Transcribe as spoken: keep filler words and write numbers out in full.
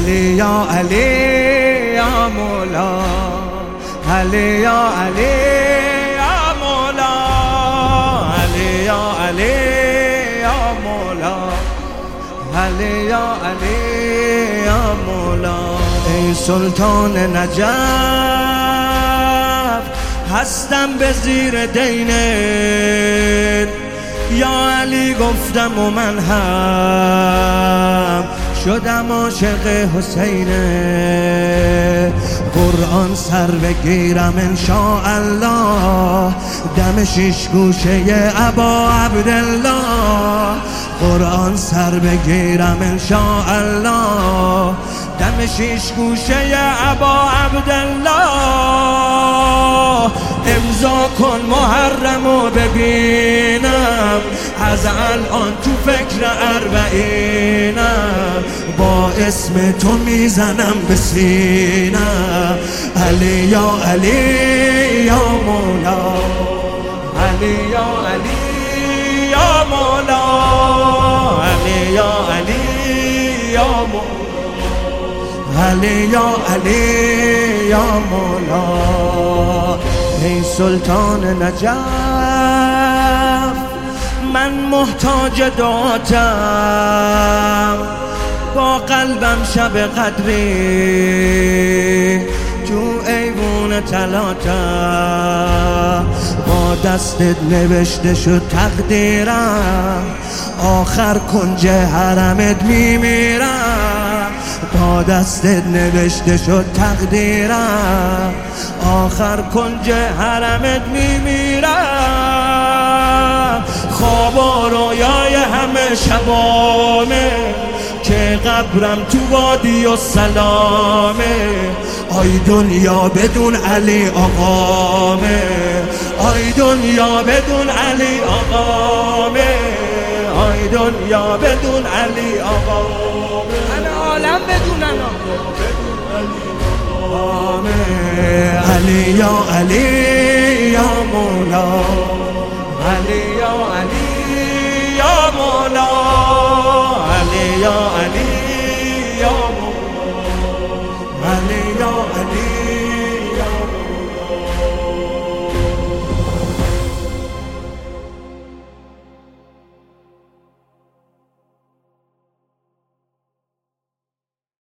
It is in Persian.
علی یا علی یا مولا، علی یا علی یا مولا، علی یا علی یا مولا، علی یا علی یا مولا. ای سلطان نجف هستم به زیر دینت، یا علی گفتم و من هم شدم عاشق حسینه. قرآن سر بگیرم انشاءالله، دم شیش گوشه ابا عبدالله. قرآن سر بگیرم انشاءالله، دم شیش گوشه ابا عبدالله. امضا کن محرمو ببینم، از الان تو فکر اربعینم، با اسم تو میزنم به سینم. علی یا علی یا مولا، علی یا علی یا مولا، علی یا علی یا مولا، علی یا علی یا مولا. ای سلطان نجف من محتاج دعاتم، با قلبم شب قدری تو ایوون تلاتم. با دستت نوشته شد تقدیرم، آخر کنج حرمت میمیرم. با دستت نوشته شد تقدیرم، آخر کنج حرمت میمیرم. خواب و رویای همه شبامه که قبرم تو وادی و سلامه. آی دنیا بدون علی آقامه، آی دنیا بدون علی آقامه، آی دنیا بدون علی آقامه. همه عالم بدونن آقامه. علی یا علی یا مولا،